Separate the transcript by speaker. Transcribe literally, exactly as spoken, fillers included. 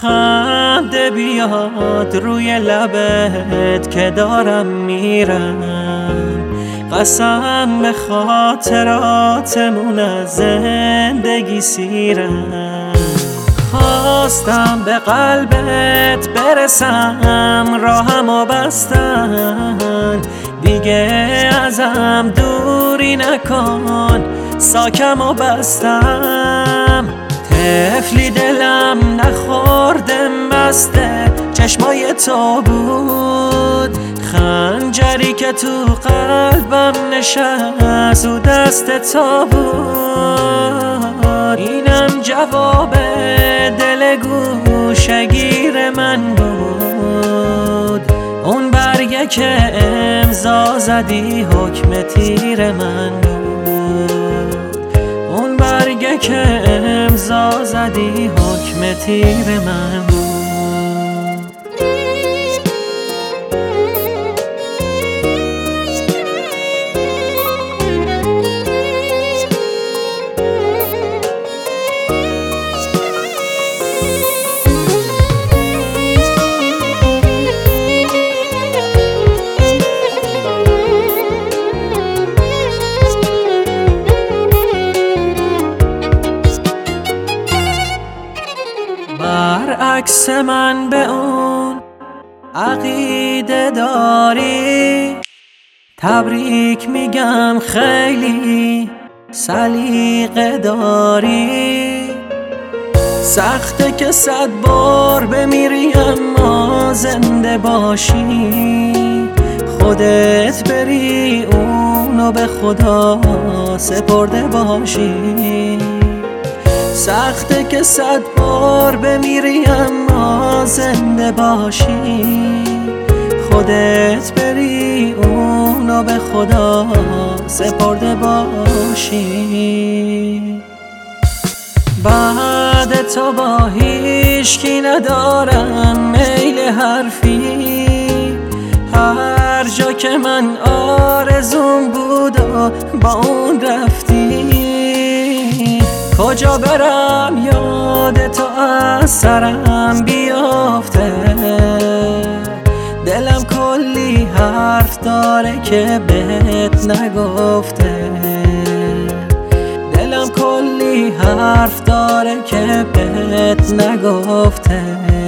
Speaker 1: خنده بیاد روی لبت که دارم میرم، قسم به خاطراتمون از زندگی سیرم. خواستم به قلبت برسم، راهمو بستن، دیگه ازم دوری نکن، ساکمو بستم. طفلی دلم نخوردم بسته، چشمای تو بود، خنجری که تو قلبم نشست و دست تو بود. اینم جواب دل گوشگیر من بود، اون برگه که امضا زدی حکم تیر من بود، اون برگه که امضا زدی حکم تیر من بود. برعکس من به اون عقیده داری، تبریک میگم خیلی سلیقه داری. سخته که صد بار بمیری اما زنده باشی، خودت بری اونو به خدا سپرده باشی. سخته که صد بار بمیری اما زنده باشی، خودت بری اونو به خدا سپرده باشی. بعد تو با هیچکی ندارم میل حرفی، هر جا که من آرزوم بود و با اون رفتی. کجا برم یاد تو از سرم بیافته، دلم کلی حرف داره که بهت نگفته، دلم کلی حرف داره که بهت نگفته.